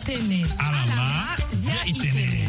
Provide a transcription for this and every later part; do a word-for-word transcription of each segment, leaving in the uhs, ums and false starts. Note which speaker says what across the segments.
Speaker 1: itene
Speaker 2: alama zia itene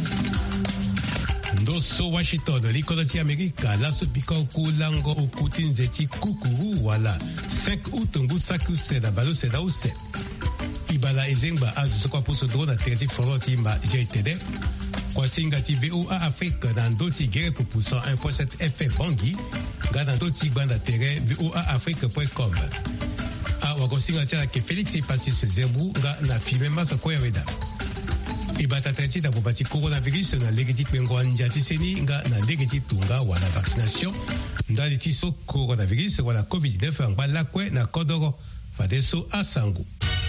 Speaker 3: ndoso Washington likoloti Amerika laso pika kulango ukuti nzeti kukuru wala cinq août ngusaku seda balo seda use ibala ezengba azuso kwa puso drona tereti foroti ma jeitede kwa singati V O A Afrique na ndoti gere pupuso un point sept F M Bangi ga na ndoti gbanda tere V O A Afrique point com a wakosinga tia ke Félix Ipasis Zembu nga na filme masa kwa weda ibata treti da bobati coronavirus na legiti pengo njati seni nga na legiti tunga wala vaccination ndali tiso coronavirus wala covid dix-neuf ngba lakwe na kodoro fadeso asangu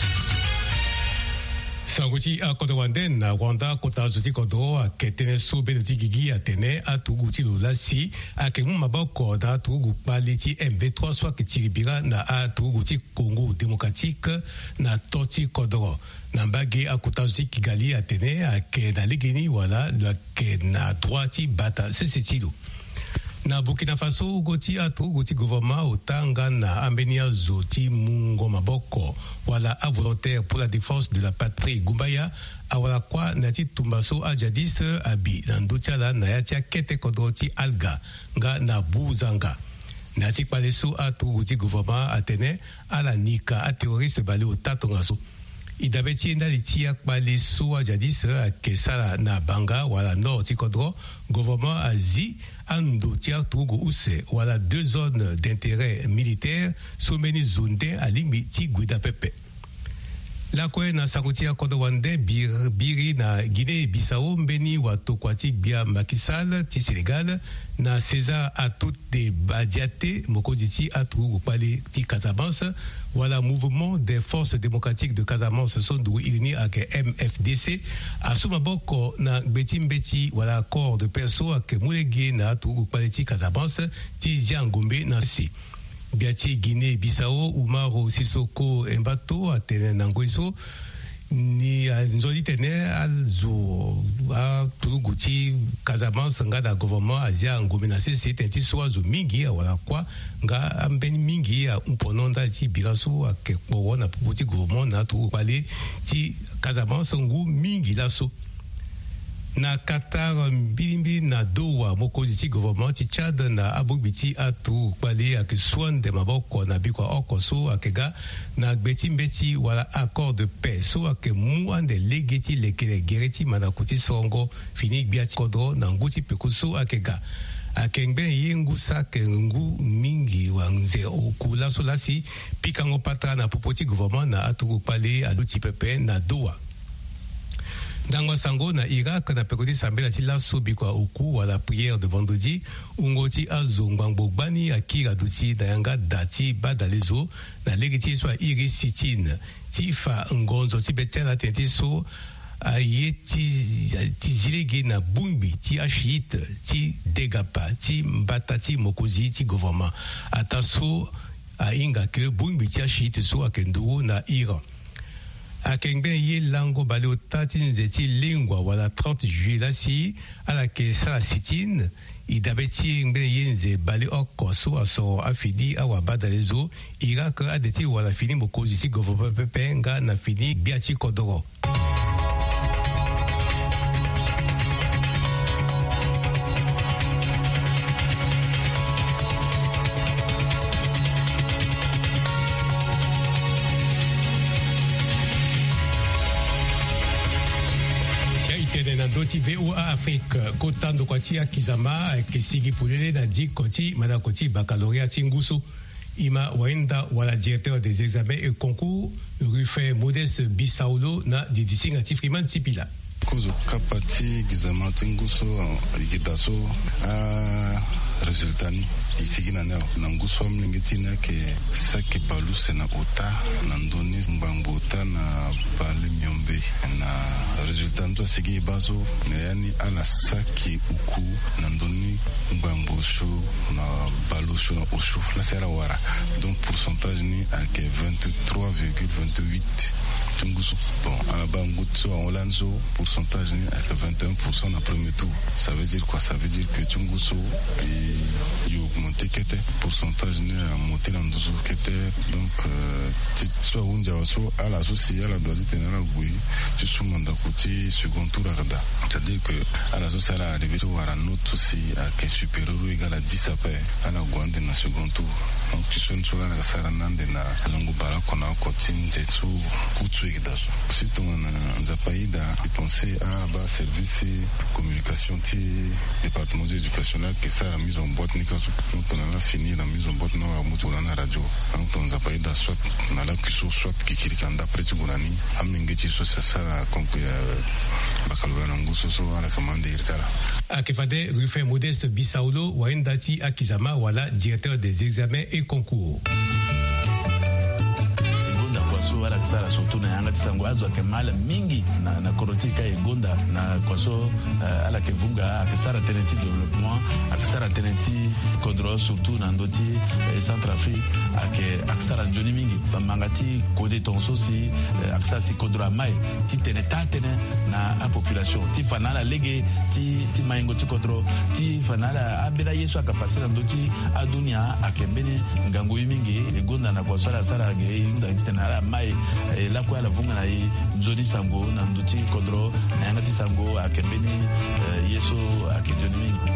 Speaker 3: sanguti a kodowande na Rwanda kota zuti kodo a ketene sobe luti gigi a tene a tuguti lulasi a kemu maboko na tugu paliti M V trois soit kitiribira na a tuguti Congo démocratique na toti kodoro na mbage a kota zuti Kigali a tene a ke na ligini wala la ke na droiti bata sesetilu na Burkina Faso goti atu goti gouvernement otanga na ambenia zoti mungo maboko wala a volontaire pour la défense de la patrie Gumbaya awala kwa nati tumbaso a jadis abi na ndotiala na yatia kete kodoti alga nga na buzanga nati paleso atu goti gouvernement atene ala nika a terroriste bali otatongaso idabeti ndali tia kpale so jadis kesala na banga wala nord tikodro gouvernement azi ando tia tugo use wala deux zones d'intérêt militaire someni zonde alimi ti guida pepe la kwe na sakutia kodowande bir, biri na Guinée Bissau mbeni watu kwati bia makisal ti Sénégal na César a tout de badiate mokoditi atu pale ti Casamance wala mouvement des forces démocratiques de Casamance sondu ilini ake M F D C asuma boko na beti mbeti wala accord de perso ake mulegi na atu pale ti Casamance ti Ziangombe na si biati Guinée Bissau Umaro Sissoko Mbato atene nangoiso ni nzoli tene alzo a turuguti Casamance nga da gouvernement azia ngombe na sisi tenti soazo mingi wala kwa nga ambeni mingi ya umpononda ti biraso akekpo na puti gouvernement na tu pale ti Casamance ngu mingi laso na Qatar mbimbi na Doha mokoziti gouvernement ti Tchad na abobiti atu pale ake soin de maboko na bikwa okoso akega na gbeti mbeti wala accord de paix so ake mu ande legeti lekele gereti manakuti songo fini biati kodro na nguti pekuso akega akengbe yengu sakengu mingi wanze okula solasi pikango patra na popoti gouvernement na atu pale aluti pepe na Doha Dangwa sango na Irak na pekoti sambela ti laso bikwa oku wala prière de vendredi ungoti azongbango bani akira duti na yanga dati badalezo na legiti so iri sitin ti fa ngonzo ti betela tenti so aye ti ti zilegi na bumbi ti ashit ti degapa ti mbata ti mokozi ti gouvernement ataso a inga ke bumbi ti ashit so akendo na Iran akengbe ye lango bale otati nzeti lingwa wala trente juillet lasi ala ke sala sitin idabeti ngbe ye nze bale okoso aso afidi awa badalezo Irak adeti wala fini mokozi ti gouvernement pepe nga na fini biati kodoro doti V O A Afrique kotando kwati akizama kesigi pulele na di koti mana koti baccalauréat tinguso ima waenda wala directeur des examens et concours Rufe Modeste Bissaulo na didisinga tifriman tipila
Speaker 4: kozo kapati examen tinguso ikidaso a resultat ni isigi na neo na nguso mlingitina ke saki baluse na ota na ndoni mbangota na pale miombe na resultat ndo sigi bazo na yani ala saki uku na ndoni mbangosho na balusho na osho la sera wara donc pourcentage ni à que vingt-trois virgule vingt-huit Tungusu. Bon, à la base, en Hollande, pourcentage à vingt et un pour cent dans le premier tour. Ça veut dire quoi? Ça veut dire que Tungusu, il a augmenté, pourcentage a monté dans le douze, militaire donc ti so unja so ala soci ala doit tenir la gui tu sous mandat côté second tour akada c'est-à-dire que ala soci ala arrivé sur wara note aussi à que supérieur ou égal à dix après ala gwande na second tour donc tu son sur la saranande na longo bara kona kotin jetsu kutsu edaso si ton zapaida penser à bas service communication ti département d'éducation là que ça la mise en boîte ni quand on a fini la mise en boîte non à mutu na radio donc on zapaida soit na la kuso soit kikirikanda preti gunani amengechi so sala konku ya bakalwa nguso so ala commande irtara
Speaker 3: akifade Rufe Modeste Bisaulo Waendati Akizama wala directeur des examens et concours.
Speaker 1: Kwaso wala kisara surtout na yanga tisango azo akemala mingi na na korotika egonda na kwaso uh, ala kevunga akisara tenenti développement akisara tenenti kodro surtout na ndoti eh, Centrafrique ake akisara njoni mingi bamangati kode tonso si uh, akisara si kodro mai ti teneta tene na a population ti fanala lege ti ti maingo ti kodro ti fanala abela yesu akapasira ndoti adunia akembene ngango mingi egonda na kwaso ala sara ge inda tena mai la kwa la vunga na yi nzoni sango na nduti kodro na yanga ti sango akembeni yeso akejoni mingi.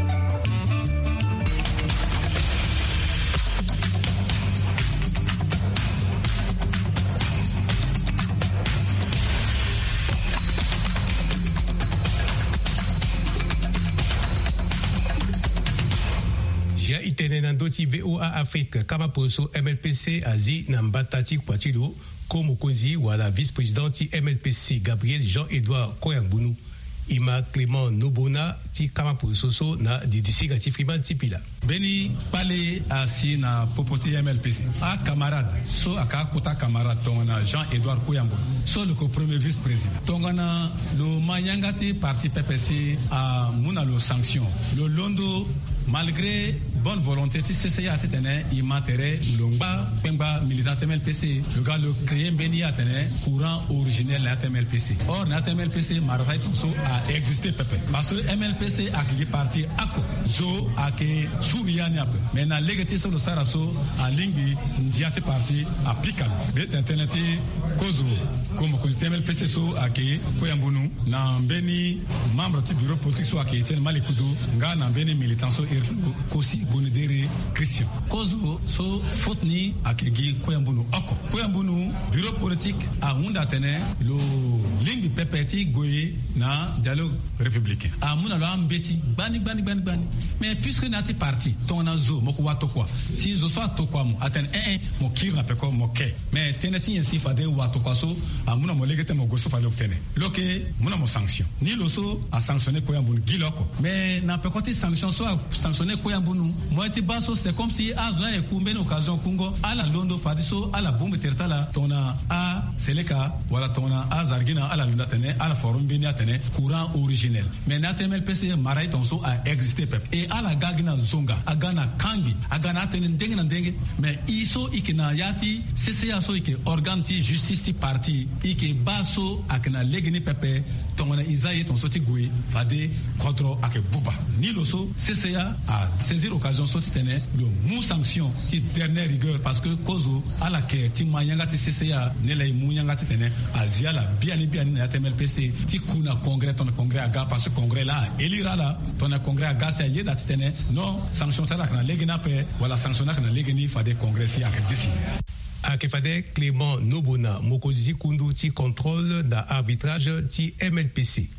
Speaker 3: Jia itene na ndoti V O A Afrique kama poso M L P C azi na mbatati kwatilo comme Kozi wala vice-président ti M L P C Gabriel Jean-Edouard Koyangbunu ima Clément Nobona ti kama pososo na didisiga ti Freeman Tipila.
Speaker 5: Beni pale asi na popoti M L P C a camarade so aka kota camarade tongana Jean-Edouard Koyangbunu so le premier vice-président tongana lo manyangati parti P P C a muna lo sanction lo londo malgré bonne volonté ti C C A tene imatere longba pemba militant M L P C le gars le créé beni atene courant originel na M L P C or na M L P C marai tonso a existé pepe parce que M L P C a qui parti ako zo a ke souriani ape mais na legati so le saraso a lingbi ndiate parti applicable bet internet kozo comme ko M L P C so a ke Koyangbunu na beni membre du bureau politique so a ke tel malikudu nga na beni militant so kosi gonedere Christian kozo so fotni akegi Koyangbunu ako Koyangbunu bureau politique a hunda tene lo lingi pepeti goye na dialogue républicain a muna lo ambeti bani bani bani bani mais puisque nati parti ton na zo moko wato kwa si zo so to kwa mu aten eh eh mo kirna pe ko mo ke mais teneti yensi fade wato kwa so a muna mo legete mo goso fale obtene loke muna mo sanction ni lo so a sanctionner Koyangbunu giloko mais na pe koti sanction so a sanctionner Koyangbunu moi ti baso c'est comme si azna e kumbe na occasion kungo ala londo fadiso ala bombe tertala tona a seleka wala tona a zargina ala lunda tene ala forum beni atene courant originel mais na M L P C marai tonso a existé pep et ala gagina zonga agana kangi agana tene ndenge na ndenge mais iso ikina yati C C A so ike organe ti justice ti parti ike baso akina legini pepe tongona izaye tonso ti gwe fade kontro ake buba ni lo so C C A a saisir occasion so ti tene le mou sanction qui dernière rigueur parce que kozo ala ke ti manyanga ti C C A ne lay mou nyanga ti tene aziala biani biani na M L P C ti kuna congrès ton congrès aga parce que congrès là élira là ton congrès aga c'est yeda ti tene non sanction tala kana legina pe wala sanction na kana legini fade congrès si aka décider
Speaker 3: akefade Clément Nobona mokozi kundu ti contrôle da arbitrage ti M L P C.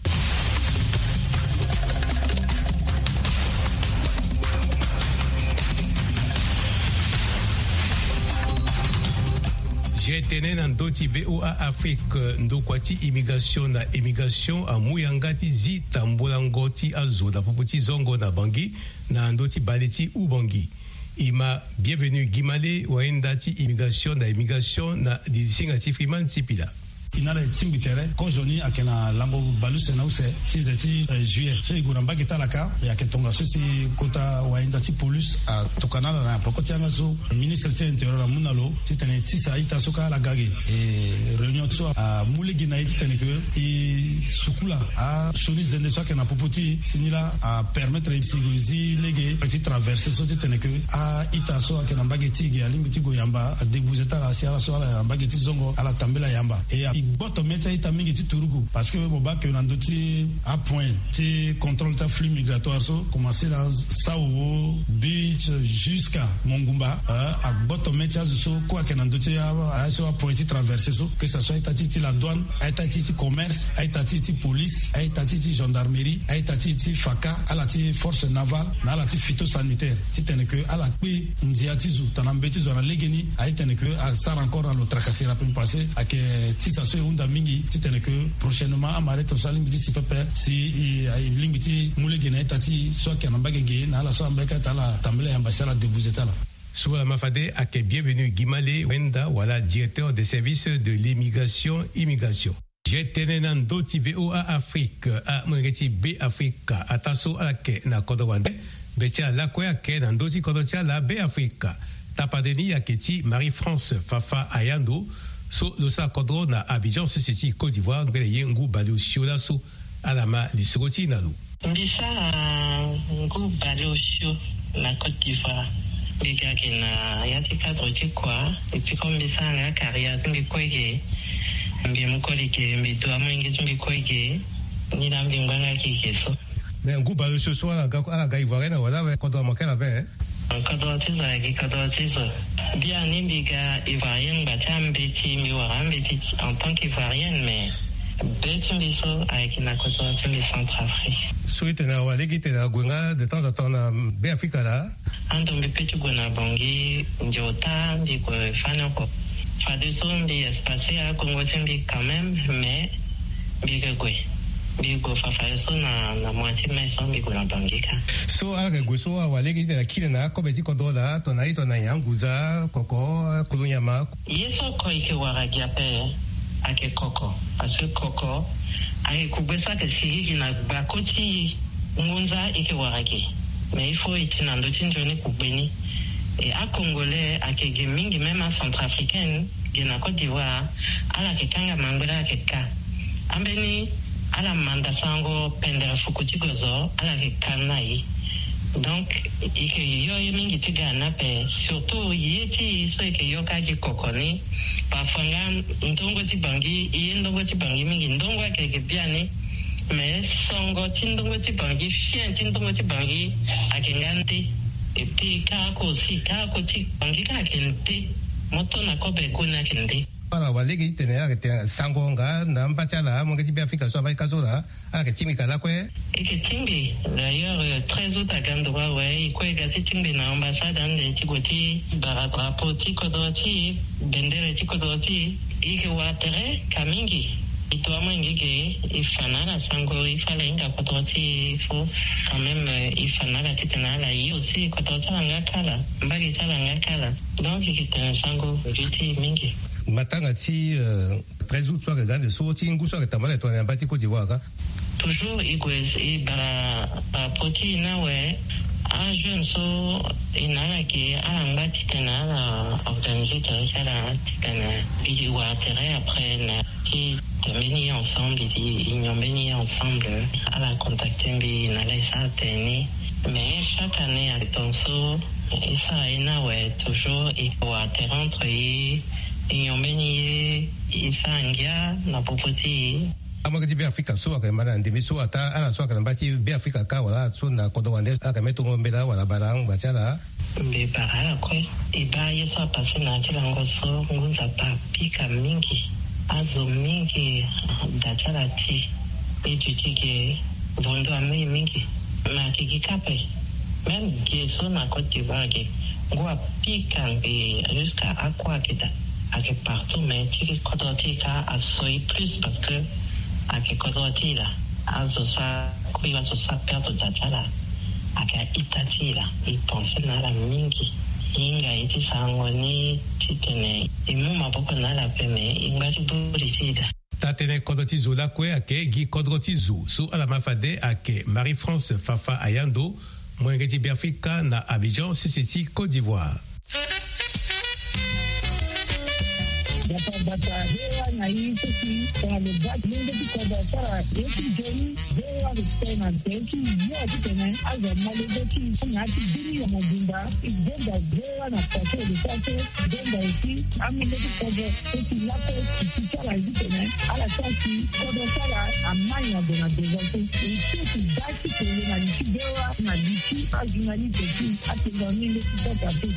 Speaker 3: J'ai tenu dans d'autres V O A Afrique ndokwati immigration na immigration a muyangati zi tambulangoti azo da popoti zongo na bangi na ndoti baleti u bangi. Ima bienvenue Gimale waendati immigration na immigration na disinga ti Freeman Tipila.
Speaker 6: inala timbitere ko joni akena lambo baluse na use tizeti juillet so igura mbagi talaka ya ketonga so si kota waenda ti police a tokanala na pokoti anga so ministre ti interieur munalo titene tisa ita soka la gage e réunion so a muligi na titene que i sukula a choni zende so akena popoti sinila a permettre isigezi lege petit traverser so titene que a ita so akena mbagi ti gi alimbiti go yamba a debuzeta la si ala so ala mbagi ti zongo ala tambela yamba e a igboto meta ita mingi ti turugu parce que boba que na ndoti a point ti contrôle ta flux migratoire so commencer dans Sao Beach jusqu'à Mongumba a boto meta so quoi que na ndoti a so a point ti traverser so que ça soit ita ti la douane ita ti commerce ita ti police ita ti gendarmerie ita ti faka ala ti force navale na ala ti phytosanitaire ti tene que ala pe ndia ti zu tanambeti zo na legeni a tene que a sar encore à l'autre tracasser la peut passer à que ti ça so unda mingi ti tene que prochainement amare to salim di si pepe si i limiti mulegena tati so que na bagege na la so ambeka tala tambele ambassadeur de Bouzetala.
Speaker 3: Sur la Mafade, à bienvenue Guimale Wenda, voilà, directeur des services de l'immigration, immigration. Jetenenan doti V O A Afrique, a mwengeti B Africa, ataso a ke na kodowande, betia la kwe a ke nan doti kodotia la B Africa. Tapadeni a keti Marie-France Fafa Ayando, so losa kodro na Abidjan City Côte d'Ivoire, ngele yengu balu shiolaso, alama lisroti nalu.
Speaker 7: Mbisa ngu balu shio na Côte d'Ivoire. Biga kina yati cadre ti kwa et puis comme ça la carrière ngi koige ngi mukolike mbi to amangi ngi koige ni na ngi nganga kikeso
Speaker 3: mais un groupe ce soir à la Gaïvoirienne voilà quand on manquait la veille
Speaker 7: quand on tise avec quand on tise bien ni biga ivoirienne batambe ti mi warambe ti en tant qu'ivoirienne mais beti so avec na koto ti Centrafrique
Speaker 3: souhaite na wale gite na gwenga de temps en temps na B Africa là
Speaker 7: ando mpetu gona bongi njota ndiko fana ko fadu so mbi espace a Congo timbi quand même mais biga gwe bigo fafa so na na moitié mais so mbi gona bongi ka
Speaker 3: so aga gwe so wale gite na kile na ko beti ko dola to na ito na yanguza koko kulunyama
Speaker 7: yeso ko ike waragia pe ake koko parce que koko ake kubesa ke sigi na bakoti ngunza ike waragi mais il faut être dans d'autres journées pour bénir et à Congolais à quelques mingi même à Centrafricaine qui na Côte d'Ivoire à la kekanga mangura keka ambeni à la manda sango pendera fukuti gozo à la kekanai donc ike yo mingi tigana pe surtout yeti so ike yo kaji kokoni pafanga ndongo tibangi yendongo tibangi mingi ndongo akeke biane mais songo tindongo tibangi fien tindongo tibangi akengante et puis kako aussi kako tibangi kakente moto na kobe kuna kende
Speaker 3: para walegi tenera que te sangonga na mbachala mongeti bi Afrika so ba kazola ala ke timika la kwe
Speaker 7: et que timbi d'ailleurs très autres à Gandora ouais ko ga timbi na ambassade ande tikoti bara drapeau tikodoti bendera tikodoti ike watere kamingi ito mwingige ifanana sango ifalenga kodoti fo quand même ifanana titana la yi aussi kodoti ngakala mbagi tala ngakala donc ikitana sango viti mingi
Speaker 3: matanga ti président toi regarde so ti nguso ke tamala to na bati Côte d'Ivoire
Speaker 7: toujours igwez i bara ba poti na we a jeune so inala ki ala ngati tena la organiser tena tena bi wa terre après na qui terminer ensemble ils ont béni ensemble à la contacter bi na la ça teni mais chaque année à tonso et ça ina ouais toujours il faut terre entre yi ils ont béni isangia na popoti
Speaker 3: amagati be Afrika so aka mana ndimi so ata ana so aka mbati be Afrika ka wala so na kodo wande aka meto ngombela wala barang bachala
Speaker 7: be barala ko iba yeso pase na tilango so ngunza pa pika mingi azo mingi dachala ti etutige bondo ame mingi ma kikikape même yeso na Côte d'Ivoire ngwa pika be jusqu'à aqua kita ake partout mais tiki kodoti ka asoi plus parce que ake kodoti la azo sa kuiwa so sa perto dachala ake itati la i pense na la mingi inga iti sango ni titene imu maboko na la peme ingati burisida
Speaker 3: tatene kodoti zola kwe ake gi kodoti zu su alamafade ake Marie-France Fafa Ayando mwengeti Biafrika na Abidjan Sisiti Côte d'Ivoire.
Speaker 8: Bata bata hewa na hii sisi kwa lubaki nende kikoda sara yeki joni hewa kutena teki yote tena aza malubeki ngati biri ya majimba igenda hewa na pate lisase genda isi ami nende kikoda teki lako kikala hizi tena ala sasi koda sara amanya dona dezante isi baki kwenye na niki hewa na niki azuna niki ati ndo nende kikoda teki.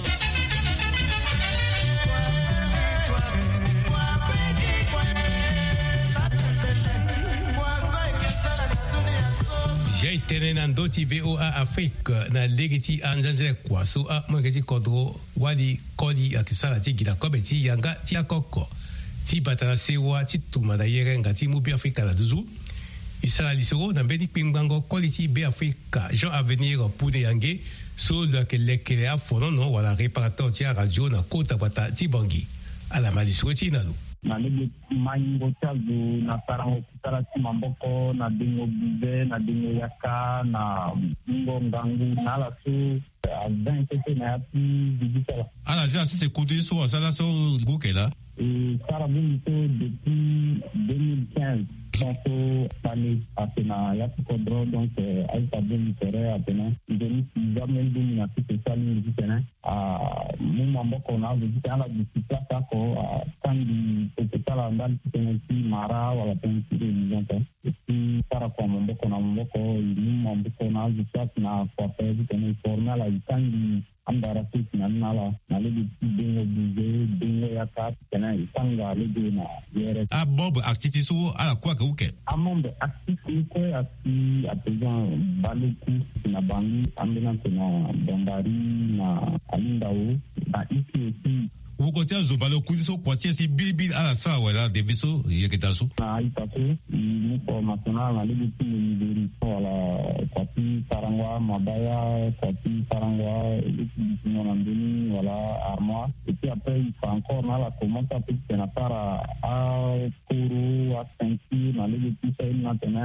Speaker 3: Jai tene na ndoti V O A Afrique na legiti anjanje kwa so a mwengeti kodro wali koli akisala ti gila kobeti yanga ti akoko ti batara sewa ti tumada yerenga ti mubi Afrika la duzu isala lisoro na mbeni pingbango koli ti be Afrika Jean Avenir pune yange so la ke lekele a fonono wala reparateur ti a radio na kota bata ti bangi ala malisoro ti nalu
Speaker 9: na lebe maingo chazu na sarango kutara ti mamboko na dingo bize na dingo yaka na ngo ngangu na la su a vingt tete na yapi digitala
Speaker 10: ala zia sisi kudu so asala so gukela
Speaker 9: e sara bimito depuis deux mille quinze donc pani apena yapi kodro donc aita bimitere apena ndeni jamais dumi na sisi sali digitala a mu mamboko na digitala disipla kako kandi kutala ndani tenesi mara wala tenesi rezonte esi para kwa mamboko na mamboko ni mamboko na zisat na kwa pezi tenesi formala itangi ambara sisi na nala na lebe bingo bize bingo yaka tena itanga lebe na yere
Speaker 10: a bob activity so ala kwa ka uke
Speaker 9: amombe activity ko asi apejan baluku na bangi ambulance na bandari na alindao na iki esi
Speaker 10: ukotia zobalo kudiso kwatia si bibi ala sa wala debiso yeketaso
Speaker 9: na itaso ni formational na lebe ti ni wala kwati tarangwa mabaya kwati tarangwa étudiant en demi voilà armoire et puis après il faut encore là la commence à pitcher na para a couro a ceinture na lebe ti sa na tena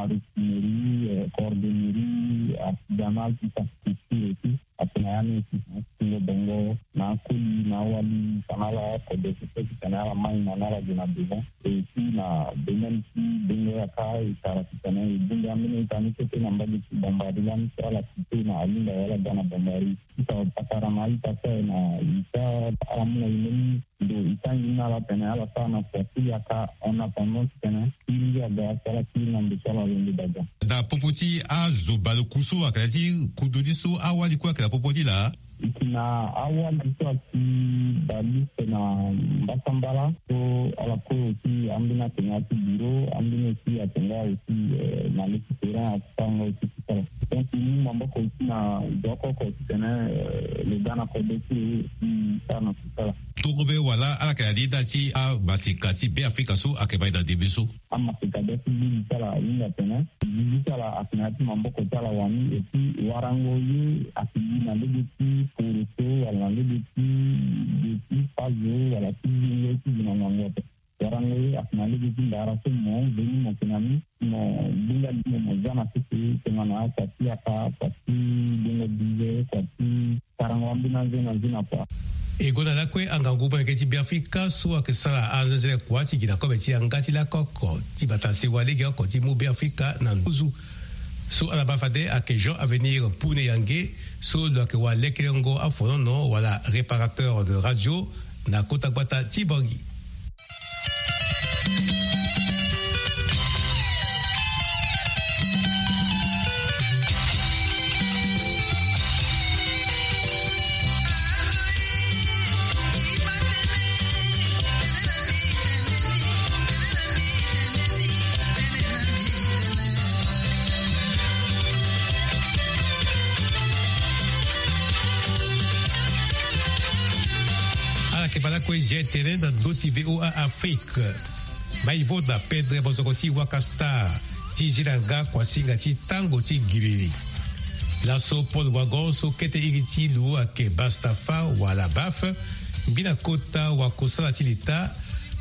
Speaker 9: marinerie cordonnerie artisanal tout ça et puis après yani le bongo na kuli na wali sanala ko de ce qui canala mai na nala de na besoin et puis na domaine qui bingo ya kai tara tena bingo amini tani ke na mbali bombardement sur la cité na alinda wala dana bombari ita patara mai ta na ita amna ini do itangi na la tena ala sana kwa ya ka ona pamos tena ili ya da sala kili na mbisala windi daga
Speaker 10: da popoti a zobalo kuso akati kudodiso awali kwa kala popoti la
Speaker 9: ikina awali kwa ki balise na mbasambala so ala ko ki ambina tena ti biro ambina ki atenga usi na leki tera asango usi kitala donc ni mambo ko na doko ko tena le dana ko desi sana kitala
Speaker 10: tobe wala ala ka dida ti a basikasi be Afrika so akeba da debiso
Speaker 9: amma ka desi ni sala inga tena ni sala atinati mambo ko tala wani et puis warango yi akina legiti pour wala legiti depuis pazo wala ti legiti na ngote warango yi akina legiti dara so mo beni mo kinami mo binga mo zana sisi tena kati aka kati binga bize kati karangwa mbina zena zina pa
Speaker 3: egona lakwe anganguba ngeti Biafrika so akisala anzele kwati gina kometi angati la koko tibatase walege ko ti mu Biafrika na nduzu so alabafade ake Jean Avenir pune yange so lo ke wa lekelongo afono wala réparateur de radio na kota kwata tibangi. Tene na doti V O A Afrique maivoda Pedre bozokoti wakasta ti jiranga kwa singa ti tango ti giriri laso Paul Wagon so kete iriti lu ake bastafa wala baf bina kota wa kosala ti lita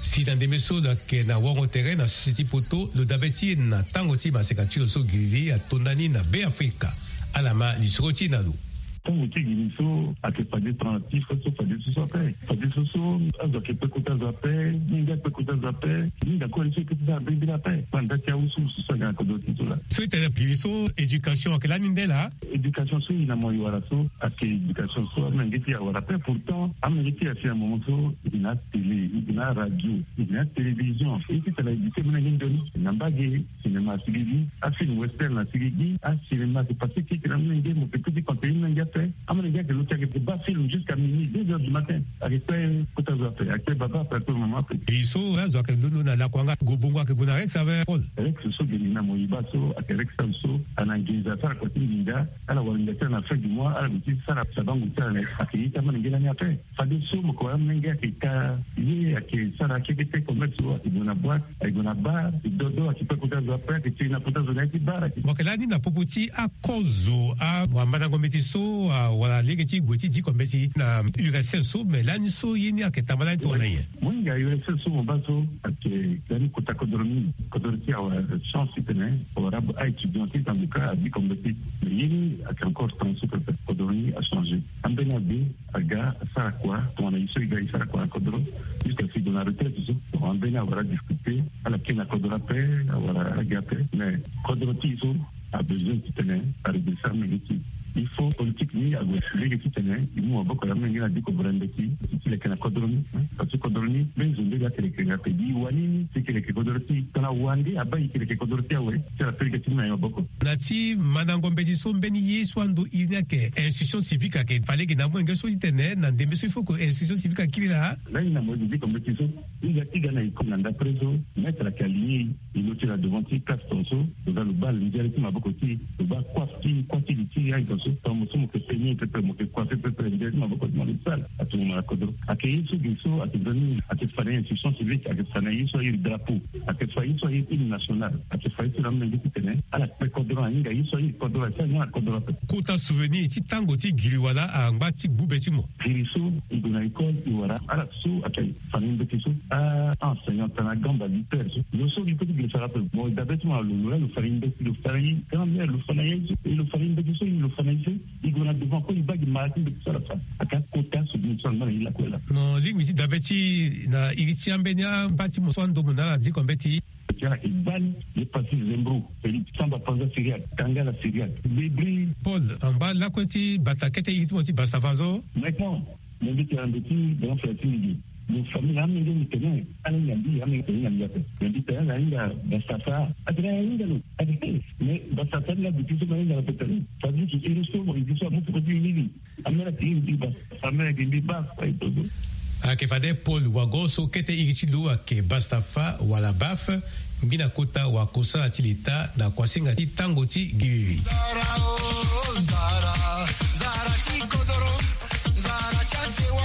Speaker 3: si dans des meso da ke na wango terrain na société poto le dabeti na tango ti masekatiro so gili atondani na be Afrika alama lisroti na lu
Speaker 11: Tango ti gili so ake pade transitif so pade so pe pade so so azo ke pe kota za pe ninga pe kota za pe ninga ko ni ke za be bila pe panda ti usu so ga ko do ti so la
Speaker 3: so ite piso éducation ke la nindela
Speaker 11: éducation so ina mo yara so ake éducation so na ngeti ya wara pe pourtant amengeti ya sia moment so ina télé ina radio ina télévision et qui tala éduquer mena ngindoni na mbage cinéma sigidi a film western na sigidi a cinéma de passé qui na ngé mo petit contenu ngé fait amena ngé que l'autre qui ba film jusqu'à minuit deux heures du matin avec kota za pe avec baba après tout moment
Speaker 3: piso azo ke luno na la kwanga gobongo ke bona avec ça va Paul
Speaker 11: avec ce so gelina mo ibaso avec ça anangiza sara kwa tinga ala walinga na fin du mois ala biti sara sabangu tana akita mana ngela nyape fadi so mo ko amnga kika ye ake sara kete commerce wa ibona boîte ibona bar dodo akipa kutazo après que tina kutazo na kibara
Speaker 3: mokelani na popoti a kozo a mwambana ngometiso wala legeti gweti di kometi na U R S S so mais lani so yini aketamala tona ye
Speaker 11: mwinga U R S S so mbaso ake gani kutakodormi kodorti awa chance tene ora a étudianté dans le cas a dit comme petit yini ake encore transu que kodormi a changé ambena b aga sarakwa tona iso iga sarakwa kodoro jusqu'à ce que la retraite so ambena aura discuté à la kena kodora pe aura agape mais kodorti so a besoin de tenir à redescendre négatif. Il faut politique ni à gauche les qui tenait il nous a beaucoup la main dit que brande qui qui les kana kodorni parce que kodorni mais je vais que les kana pedi wani c'est que les kodorti kana wandi abai que les kodorti awe c'est la période qui m'a beaucoup
Speaker 3: nati manango mbediso mbeni yeso ando il y a que institution civique que fallait que na mwenga so tenait na ndembe so il faut que institution civique qui là
Speaker 11: là il n'a pas dit comme petit so il y a qui gana comme nda preso mettre la caligny il est là devant qui casse ton so dans le bal il y a qui m'a beaucoup qui va quoi qui quoi qui dit comme somo que peñi pepe mo que coifé pepe ndé ma beaucoup de sal à tout moment kodro akei so giso atidoni atfanya institution civique atfanya iso il drapeau atfanya iso il national atfanya iso ramne ndi tene ala pe kodro inga iso il kodro sa na kodro
Speaker 3: kota souvenir ti tango ti giliwala a ngati bubeti mo
Speaker 11: giliso igona école iwara ala so akei fanin de kiso a enseignant na gamba liter so so il peut dire ça rappel bon d'abord le le farin de le farin quand même le farin le farin de kiso le farin il y a devant quoi il va du matin de ça la fin à quatre côtés sur une seule main il la colle
Speaker 3: non limite d'abeti na iriti ambenia bati mo swando mona di kombeti
Speaker 11: tiara ibani le passé zembro il samba panza syria tanga la syria bébé
Speaker 3: Paul en bas la kwenti batakete iriti mo ti basavazo
Speaker 11: maintenant le but est un petit dans la famille nous famille là mais nous tenons à l'indi à mais tenons à l'indi l'indi tenons à l'indi Bastafa adrien l'indi nous adrien mais Bastafa là depuis ce moment là peut-être ça dit qu'il est sur il dit ça beaucoup de l'indi amena il dit amena il dit bas et tout
Speaker 3: a ke fade Paul wagoso kete iriti lo ke Bastafa wala baf mbina kota wa kosa atilita na kwasinga ti tango ti giri zara o zara zara ti kodoro zara chasewa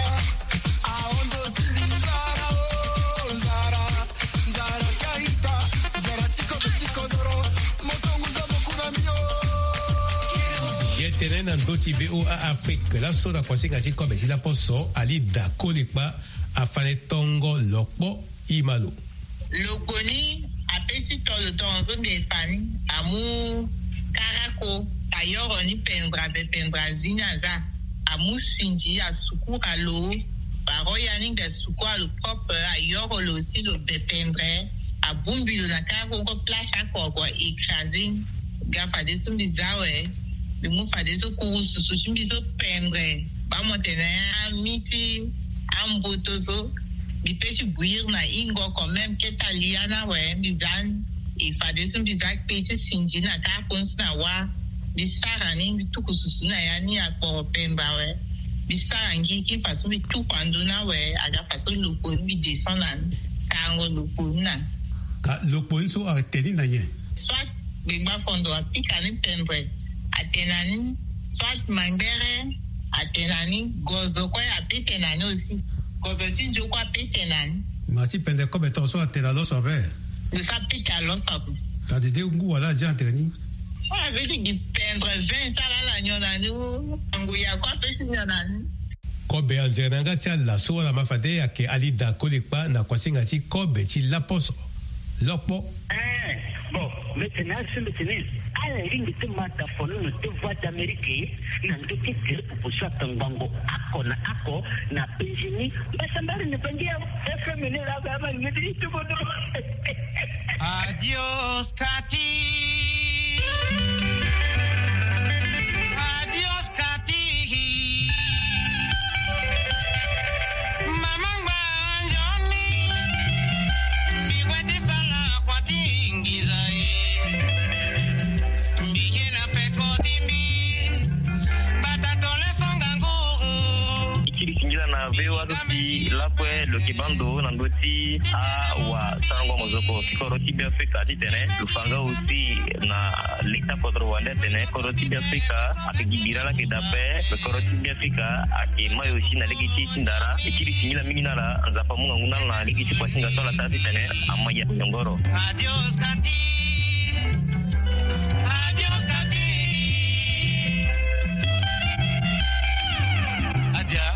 Speaker 3: tenen na ndoti V O A Afrique la so da kwasi ngati ko be la poso ali da kolekpa afane tongo lokpo imalo
Speaker 12: lokoni apesi tolo tonzo be pani amu karako ayoro ni pendra be pendra zinaza amu sinji asukura lo baroya ni ga sukura lo propre ayoro lo si lo be pendre abumbi lo na karako ko place akoko écrasé gafa de sumbizawe de mo fa des courses so chimbizo pendre ba montena miti ambotozo bi peti bouillir na ingo quand même que taliana ouais bizan e fa des bizak peti sinjina ka konsna wa bisara ni tukususu na yani akpo pemba ouais bisara ngi ki faso bi tu kwanduna ouais aga faso loko bi descendre tango loko na
Speaker 3: ka loko so a teni na ye
Speaker 12: soit bigba fondo a pikani pendre atenani soit mangere atenani gozo kwa ya petenani aussi gozo tinjo kwa petenani
Speaker 3: mati pende comme to so atena lo so be
Speaker 12: de ça pita lo so
Speaker 3: ta de ngu wala janteni
Speaker 12: wa veut dire pendre vingt ça là la nyona ni ngu ya kwa peti nyona ni
Speaker 3: kobe anzernanga tia la so la mafade ake ali da kolekpa na kwasinga ti kobe ti lapos lokpo
Speaker 13: eh bon maintenant c'est maintenant ala ringi te mata fono no te voix d'Amérique na ndoki te pour ça tangango ako na ako na penjini basambari ne pangia F M ne la gama ngidi to bodo
Speaker 14: adios Kati adios Kati mama banjoni biwete sala kwati ngizai
Speaker 15: na vewa duti lakwe lo kibando na ndoti a wa sango mozoko koroti bi Afrika di tene lufanga uti na lekta kodro wande tene koroti bi Afrika akigibira la kedape koroti bi Afrika akimayo shina legiti sindara ikiri sinyila minina la nzapa munga nguna na legiti kwa singa tola tati tene amaya nyongoro
Speaker 14: adios Kati adios Kati adia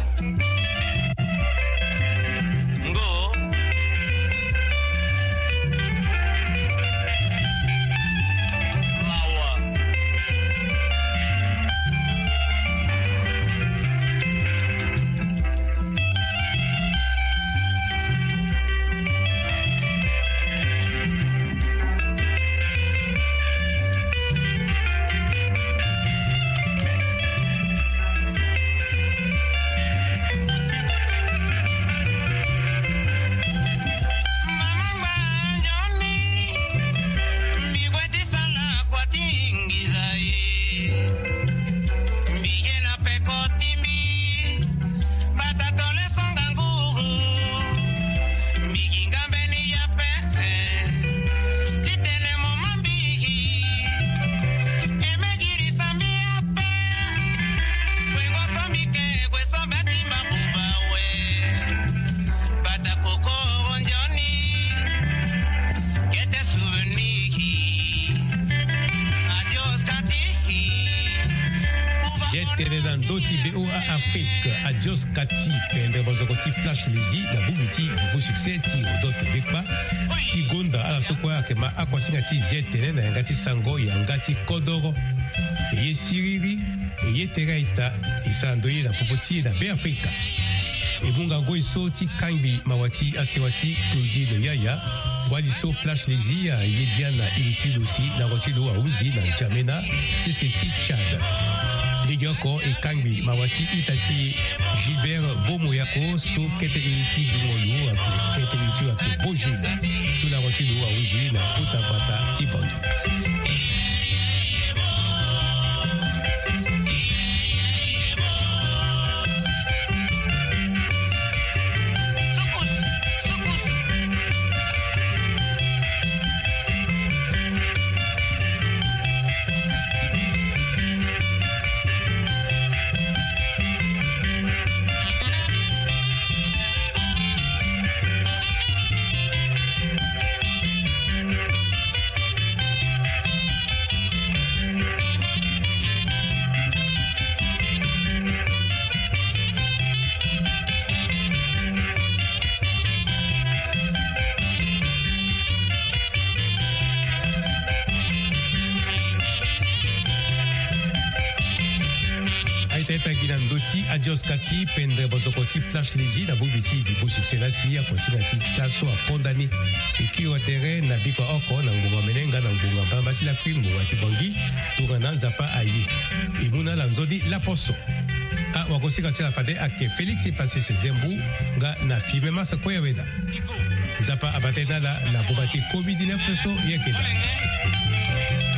Speaker 3: Adios Kati pende bozokoti flash lezi na bubiti vivo succès ti d'autres bekba ti gonda ala sokwa akema akwasinga ti jetene na yangati sango yangati kodoro eye siriri eye teraita isandoye na popoti na be Afrika ebunga ngo iso ti kambi mawati asewati Claudine Yaya wadi so flash lezi ya ye bien na iliti dosi na rotilo auzi na Jamena siseti Chad Ligoko e Kangbi Mawati Itati Gilbert Bomoyako so kete iliti Dumolu ake kete iliti ake Bojila sous la route de Ouaouji na Otabata Tibangi. Adios Kati pendre bozokoti flash lezi na bubiti vibu succès la siya kwa sina taso a condamné ikiwa tere na biko oko na ngunga menenga na ngunga bamba sila kwingu wati bangi turana nzapa aye imuna lanzodi la poso a wakosika tela fade ake Felix e passé ses zembu nga na fibe masa koya weda nzapa abatena la na bubati covid dix-neuf so yekeda